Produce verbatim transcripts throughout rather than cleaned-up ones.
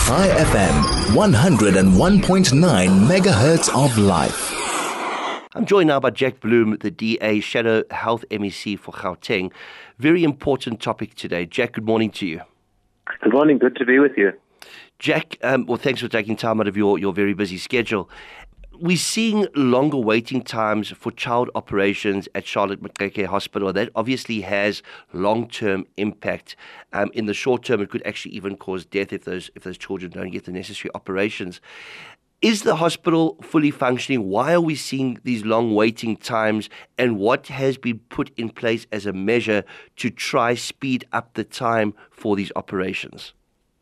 High F M, one oh one point nine megahertz of life. I'm joined now by Jack Bloom, the D A Shadow Health M E C for Gauteng. Very important topic today. Jack, good morning to you. Good morning. Good to be with you. Jack, um, well, thanks for taking time out of your, your very busy schedule. We're seeing longer waiting times for child operations at Charlotte Maxeke Hospital. That obviously has long-term impact. Um, in the short term, it could actually even cause death if those if those children don't get the necessary operations. Is the hospital fully functioning? Why are we seeing these long waiting times? And what has been put in place as a measure to try speed up the time for these operations?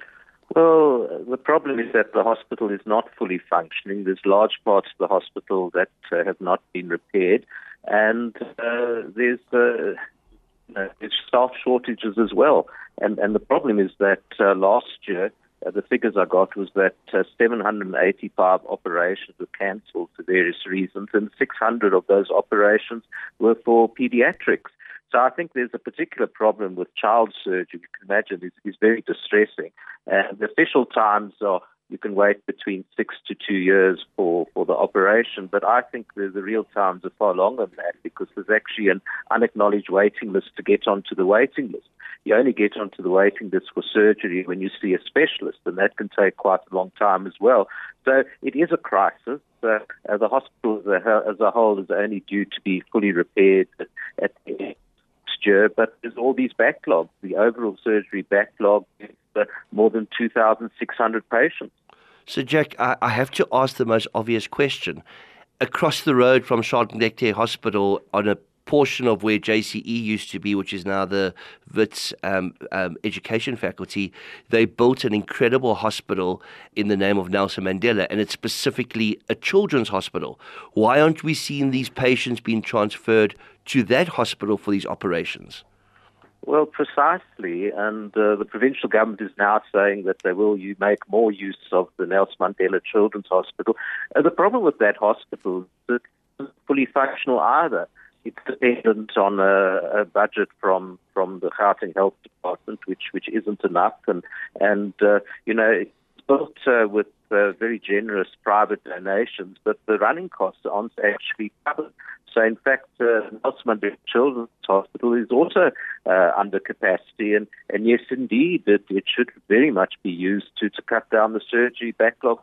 Well, the problem is that the hospital is not fully functioning. There's large parts of the hospital that uh, have not been repaired, and uh, there's, uh, uh, there's staff shortages as well. And, and the problem is that uh, last year, uh, the figures I got was that uh, seven hundred eighty-five operations were cancelled for various reasons, and six hundred of those operations were for pediatrics. So I think there's a particular problem with child surgery. You can imagine it's, it's very distressing. And the official times are you can wait between six to two years for, for the operation. But I think the, the real times are far longer than that because there's actually an unacknowledged waiting list to get onto the waiting list. You only get onto the waiting list for surgery when you see a specialist, and that can take quite a long time as well. So it is a crisis. Uh, uh, the hospital as a, as a whole is only due to be fully repaired at, at the end. Year, but there's all these backlogs. The overall surgery backlog is uh, more than two thousand six hundred patients. So, Jack, I, I have to ask the most obvious question. Across the road from Charlotte Maxeke Hospital, on a portion of where J C E used to be, which is now the Wits um, um, Education Faculty, they built an incredible hospital in the name of Nelson Mandela, and it's specifically a children's hospital. Why aren't we seeing these patients being transferred to that hospital for these operations? Well, precisely, and uh, the provincial government is now saying that they will you make more use of the Nelson Mandela Children's Hospital. Uh, the problem with that hospital is that it's not fully functional either. It's dependent on a, a budget from, from the Gauteng Health Department, which which isn't enough, and and uh, you know it's built uh, with uh, very generous private donations, but the running costs aren't actually covered. So, in fact, uh, Nelson Mandela Children's Hospital is also uh, under capacity, and, and yes, indeed, it, it should very much be used to, to cut down the surgery backlog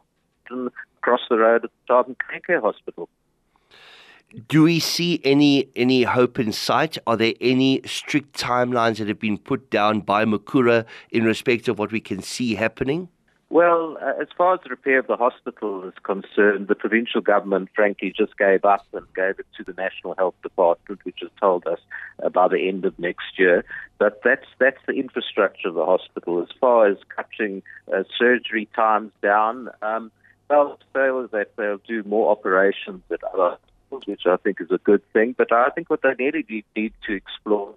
across the road at the Charlotte Maxeke Hospital. Do we see any any hope in sight? Are there any strict timelines that have been put down by Mukura in respect of what we can see happening? Well, uh, as far as the repair of the hospital is concerned, the provincial government, frankly, just gave up and gave it to the National Health Department, which has told us uh, by the end of next year. But that's that's the infrastructure of the hospital. As far as cutting uh, surgery times down, um, they'll say that they'll do more operations at other hospitals, which I think is a good thing. But I think what they really need, need to explore,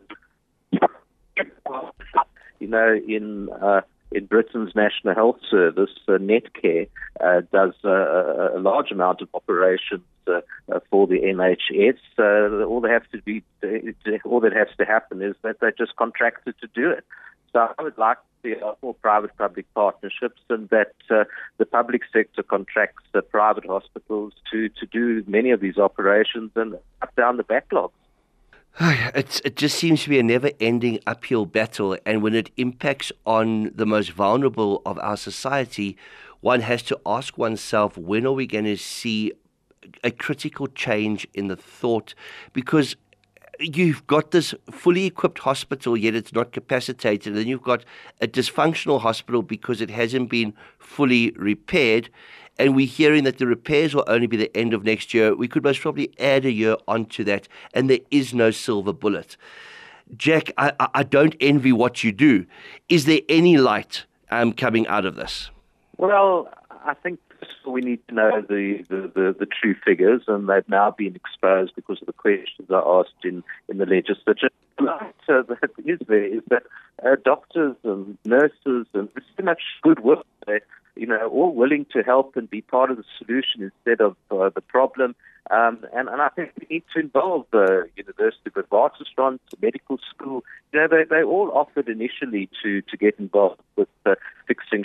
you know, in... Uh, In Britain's National Health Service, uh, Netcare, uh, does uh, a large amount of operations uh, uh, for the N H S. Uh, all that has to be, all that has to happen is that they're just contracted to do it. So I would like to see more private-public partnerships, and that uh, the public sector contracts the private hospitals to, to do many of these operations and cut down the backlogs. It's, it just seems to be a never-ending uphill battle, and when it impacts on the most vulnerable of our society, one has to ask oneself, when are we going to see a critical change in the thought? Because you've got this fully equipped hospital, yet it's not capacitated, and then you've got a dysfunctional hospital because it hasn't been fully repaired. And we're hearing that the repairs will only be the end of next year. We could most probably add a year onto that, and there is no silver bullet. Jack, I, I don't envy what you do. Is there any light um, coming out of this? Well, I think we need to know the, the, the, the true figures, and they've now been exposed because of the questions I asked in, in the legislature. The light uh, that is there is that uh, doctors and nurses and so much good work there, you know, all willing to help and be part of the solution instead of uh, the problem. Um, and, and I think we need to involve the University of Witwatersrand, the medical school. You know, they, they all offered initially to, to get involved with uh, fixing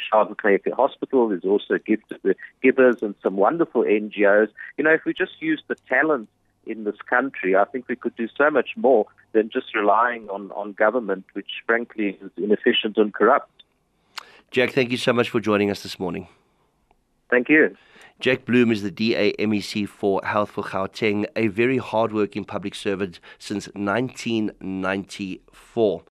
Schaadenknecht Hospital is also a gift to the givers and some wonderful N G Os. You know, if we just use the talent in this country, I think we could do so much more than just relying on, on government, which frankly is inefficient and corrupt. Jack, thank you so much for joining us this morning. Thank you. Jack Bloom is the D A M E C for Health for Gauteng, a very hard-working public servant since nineteen ninety-four.